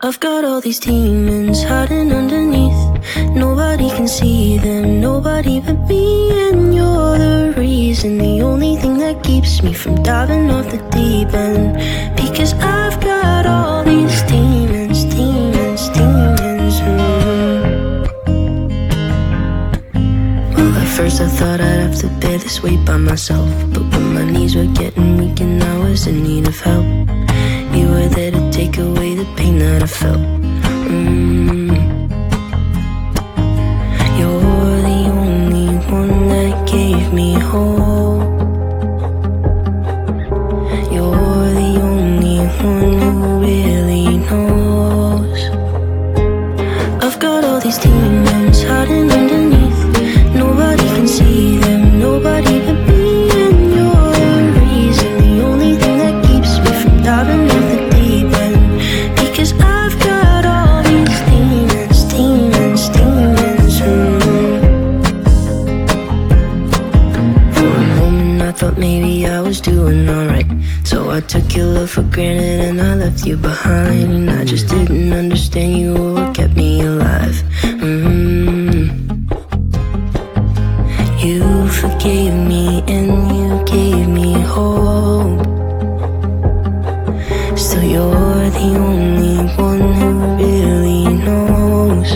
I've got all these demons hiding underneath. Nobody can see them, nobody but me. And you're the reason, the only thing that keeps me from diving off the deep end. Because I've got all these demons, demons, demons. Well, at first I thought I'd have to bear this weight by myself, but when my knees were getting weak and I was in need of help, you were there to take away the pain that I felt. You're the only one that gave me hope. You're the only one who really knows. I've got all these demons hiding underneath. Nobody can see them, nobody but me. And you're the reason, the only thing that keeps me from diving off the deep end. Because I've got all these demons, demons, demons. For a moment I thought maybe I was doing alright, so I took your love for granted and I left you behind. And I just didn't understand you were what kept me alive. You forgave me and you gave me hope. Still you're the only one who really knows.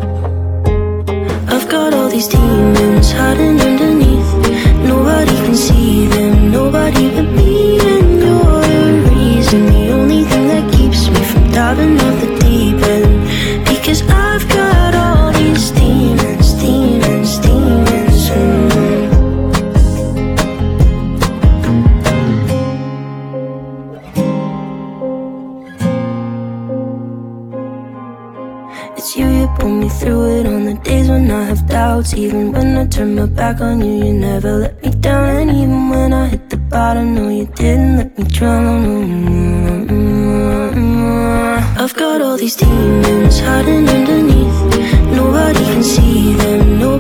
I've got all these demons hiding underneath. Nobody can see them, nobody but me. And you're the reason, the only thing that keeps me from diving off the deep end. Because I've got all these demons, demons, demons. It's you pull me through it on the days when I have doubts. Even when I turn my back on you, you never let me down. And even when I hit the bottom, no, you didn't let me drown. I've got all these demons hiding underneath. Nobody can see them,